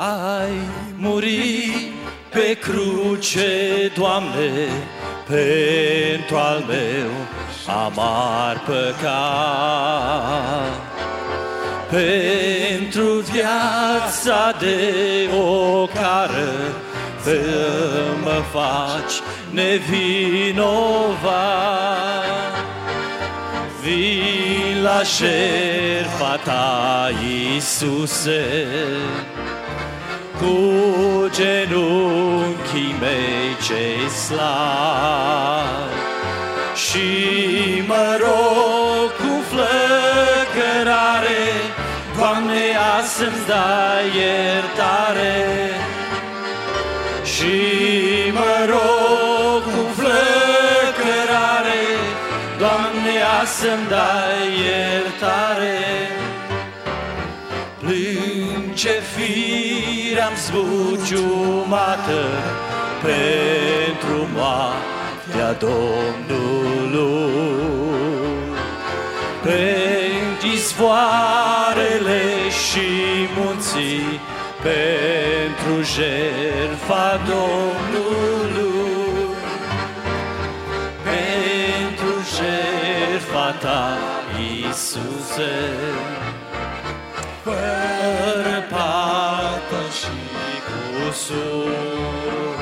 Ai murit pe cruce, Doamne, pentru al meu amar păcat. Pentru viața de ocară mă faci nevinovat. Vin la șerpa ta, Iisuse, cu genunchii mei cei slabi, și mă rog cu flăcărare, Doamne, a să-mi dai iertare. Și mă rog cu flăcărare, Doamne, a să-mi dai iertare. Plânge firea-mi zbuciumată pentru moartea Domnului, pentru izvoarele și munții, pentru jertfa Domnului, pentru jertfa ta, Iisuse, fără pată și cusur.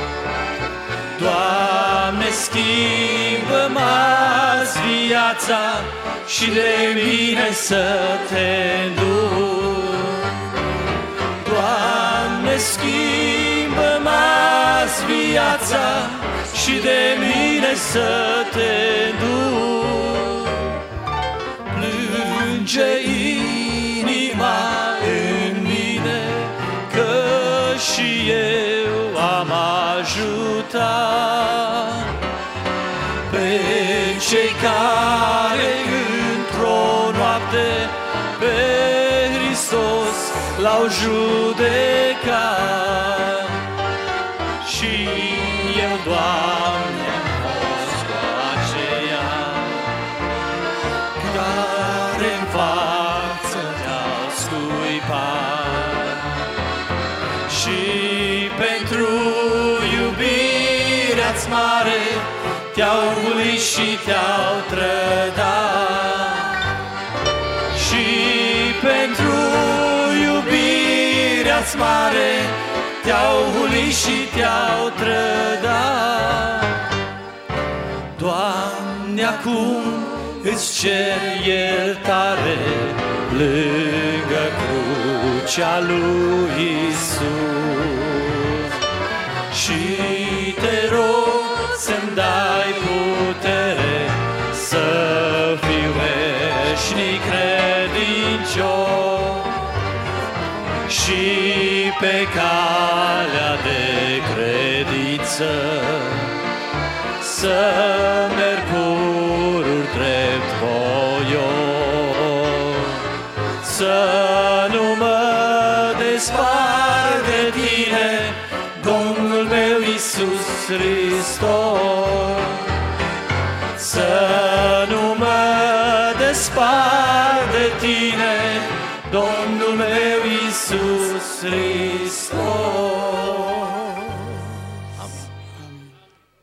Doamne, schimbă-mă azi viața și de mine să te îndur. Doamne, schimbă-mă azi viața și de mine să te îndur. Plânge inima în mine, că și eu am ajutat pe cei care într-o noapte pe Hristos l-au judecat. Și eu, Doamne, am fost cu aceia care în față te-au scuipat. Și pentru iubirea-ți mare te-au hulit și te-au trădat. Și pentru iubirea-ți mare te-au hulit și te-au trădat. Doamne, acum îți cer iertare lângă crucea lui Iisus. Și te rog să-mi dai putere să fiu veșnic credincios și pe calea de credință să merg pururi drept voios, să nu mă despart de tine, Domnul meu Iisus Hristos. Să nu mă despart de tine, Domnul meu Iisus Hristos.